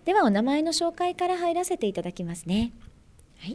ではお名前の紹介から入らせていただきますね。はい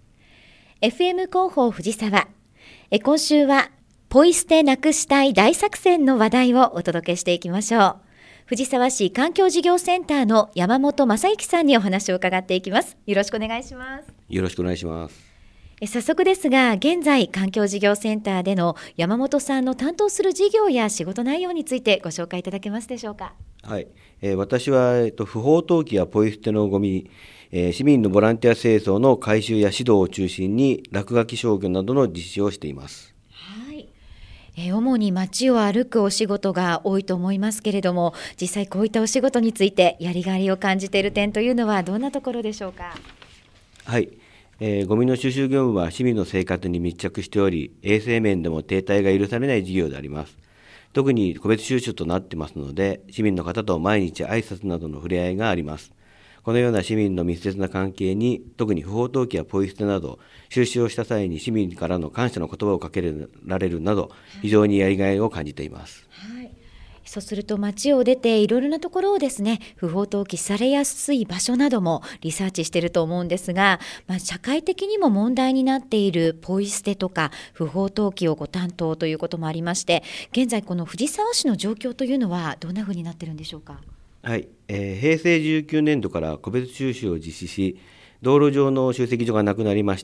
、FM 広報藤沢、今週はポイ捨てなくしたい大作戦の話題をお届けしていきましょう。藤沢市環境事業センターの山本正幸さんにお話を伺っていきます。よろしくお願いします。 よろしくお願いします。 早速ですが、現在環境事業センターでの山本さんの担当する事業や仕事内容についてご紹介いただけますでしょうか。 はい、私は、不法投棄やポイ捨てのゴミ、市民のボランティア清掃の回収や指導を中心に落書き消去などの実施をしています。 はい、主に街を歩くお仕事が多いと思いますけれども、実際こういったお仕事についてやりがいを感じている点というのはどんなところでしょうか。 はい、ゴミの収集業務は市民の生活に密着しており、衛生面でも停滞が許されない事業であります。特に個別収集となってますので、市民の方と毎日挨拶などの触れ合いがあります。このような市民の密接な関係に、特に不法投棄やポイ捨てなど収集をした際に市民からの感謝の言葉をかけられるなど、非常にやりがいを感じています。 はい、そうすると街を出ていろいろなところをですね、不法投棄されやすい場所などもリサーチしていると思うんですが、社会的にも問題になっているポイ捨てとか不法投棄をご担当ということもありまして、現在この藤沢市の状況というのはどんなふうになっているんでしょうか。 はい、平成19年度から個別収集を実施し、道路上の集積所がなくなりまして、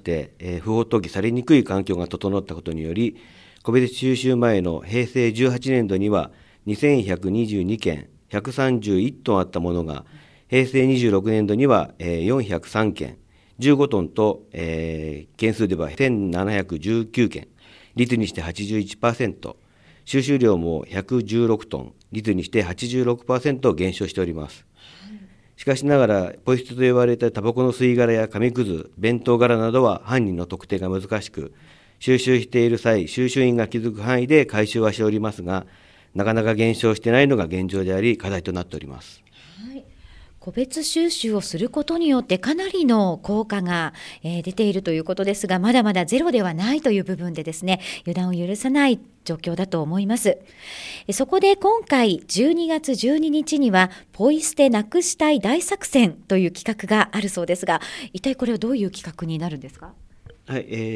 不法投棄されにくい環境が整ったことにより、個別収集前の平成18年度には2122件、131トンあったものが、平成26年度には403件、15トンと、件数では1719件、率にして81%、収集量も116トン、率にして 86% 減少しております。しかしながら、ポイ捨てと言われたタバコの吸い殻や紙くず、弁当殻などは犯人の特定が難しく、収集している際、収集員が気づく範囲で回収はしておりますが、なかなか減少していないのが現状であり、課題となっております。 はい、個別収集をすることによってかなりの効果が、出ているということですが、まだまだゼロではないという部分でですね、予断を許さない状況だと思います。そこで今回12月12日にはポイ捨てなくしたい大作戦という企画があるそうですが、一体これはどういう企画になるんですか。 はい、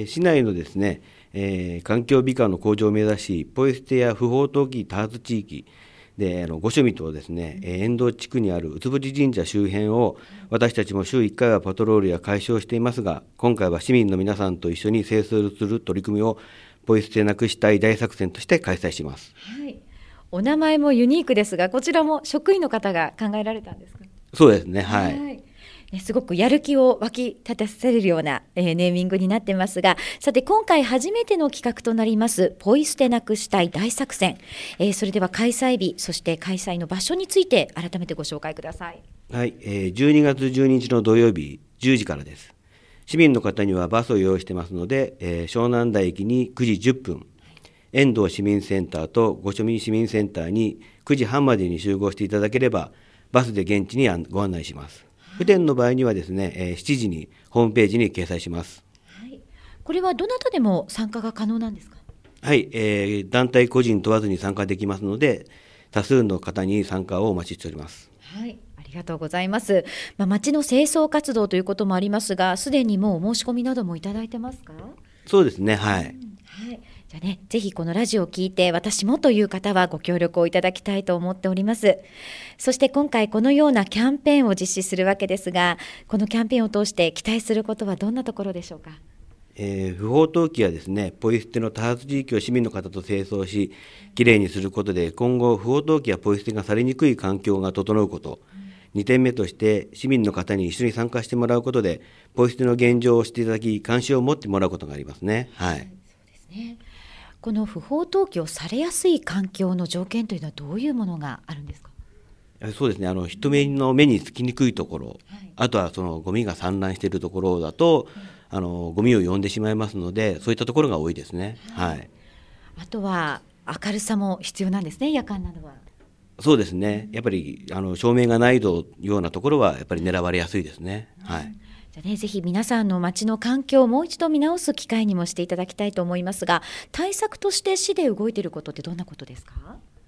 市内のですね、環境美化の向上を目指し、ポイ捨てや不法投棄多発地域で御所見とですね、遠藤地区にあるうつぶじ神社周辺を私たちも週1回はパトロールや解消していますが、今回は市民の皆さんと一緒に清掃する取り組みをポイ捨てなくしたい大作戦として開催します。 はい、お名前もユニークですが、こちらも職員の方が考えられたんですか。 そうですね、はい、 すごくやる気を湧き立たせるような、ネーミングになってますが、さて今回初めての企画となりますポイ捨てなくしたい大作戦、それでは開催日、そして開催の場所について改めてご紹介ください。 はい、12月12日の土曜日10時からです。市民の方にはバスを用意してますので、湘南台駅に9時10分、遠藤市民センターと御所見市民センターに9時半までに集合していただければ、バスで現地にご案内します。不電の場合にはですね、7時にホームページに掲載します。 はい、これはどなたでも参加が可能なんですか。 はい、団体個人問わずに参加できますので、多数の方に参加をお待ちしております。 はい、ありがとうございます。町の清掃活動ということもありますが、すでにもうお申し込みなどもいただいてますか。 そうですね、はい、 はい、じゃあね、ぜひこのラジオを聞いて私もという方はご協力をいただきたいと思っております。そして今回このようなキャンペーンを実施するわけですが、このキャンペーンを通して期待することはどんなところでしょうか。 不法投棄やですね、ポイ捨ての多発地域を市民の方と清掃し、きれいにすることで、今後不法投棄やポイ捨てがされにくい環境が整うこと、2点目として市民の方に一緒に参加してもらうことで、ポイ捨ての現状を知っていただき、関心を持ってもらうことがありますね。はい、 そうですね。この不法投棄をされやすい環境の条件というのはどういうものがあるんですか。 そうですね、人目の目につきにくいところ、 はい、 あとはそのゴミが散乱しているところだと、ゴミを呼んでしまいますので、そういったところが多いですね。はい、 あとは明るさも必要なんですね、夜間などは。 そうですね、やっぱり照明がないようなところはやっぱり狙われやすいですね。はい、 じゃあね、ぜひ皆さんの街の環境をもう一度見直す機会にもしていただきたいと思いますが、対策として市で動いていることってどんなことですか。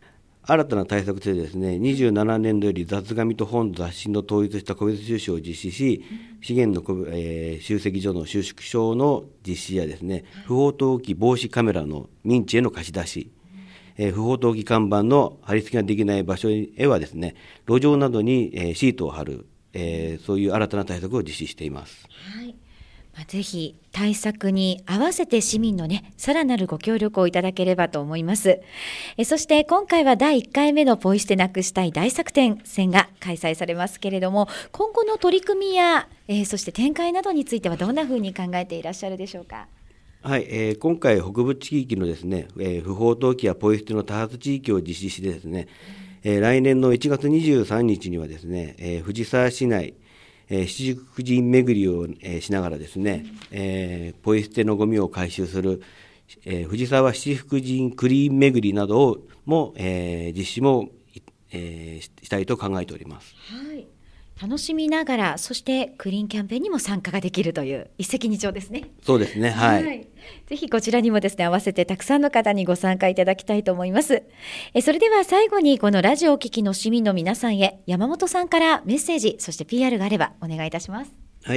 新たな対策としてですね、27年度より雑紙と本雑誌の統一した個別収集を実施し、資源の集積所の収縮証の実施やですね、不法投棄防止カメラの民地への貸し出し、不法投棄看板の貼り付けができない場所へはですね、路上などにシートを貼る、そういう新たな対策を実施しています。 はい、ぜひ対策に合わせて市民のね、さらなるご協力をいただければと思います。そして今回は第1回目のポイ捨てなくしたい大作戦が開催されますけれども、今後の取り組みや、そして展開などについてはどんなふうに考えていらっしゃるでしょうか。 はい、今回北部地域のですね、不法投棄やポイ捨ての多発地域を実施してですね、来年の1月23日にはですね、藤沢市内七福神巡りをしながらですね、ポイ捨てのゴミを回収する、藤沢七福神クリーン巡りなどをも、実施も、したいと考えております。 はい、楽しみながら、そしてクリーンキャンペーンにも参加ができるという一石二鳥ですね。 そうですね、はい、 ぜひこちらにもですね、合わせてたくさんの方にご参加いただきたいと思います。それでは最後にこのラジオをお聞きの市民の皆さんへ、山本さんからメッセージ、そして PR があればお願いいたします。 はい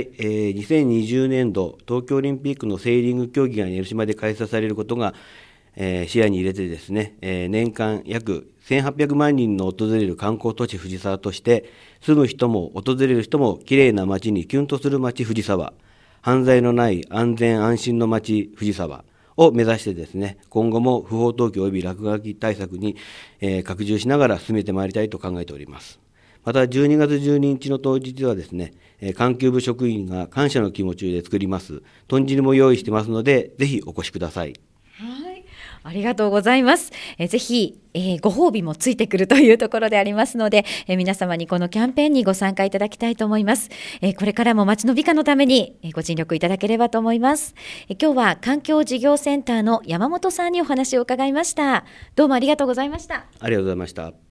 、2020年度東京オリンピックのセーリング競技が江ノ島で開催されることが、視野に入れてですね、年間約1800万人の訪れる観光都市藤沢として、住む人も訪れる人もきれいな街にキュンとする街藤沢、犯罪のない安全安心の街藤沢を目指してですね、今後も不法投棄及び落書き対策に、拡充しながら進めてまいりたいと考えております。また12月12日の当日はですね、環境部職員が感謝の気持ちで作ります豚汁も用意してますので、ぜひお越しください。 はい、ありがとうございます。ぜひ、ご褒美もついてくるというところでありますので、皆様にこのキャンペーンにご参加いただきたいと思います。これからも街の美化のために、ご尽力いただければと思います。今日は環境事業センターの山本さんにお話を伺いました。どうもありがとうございました。 ありがとうございました。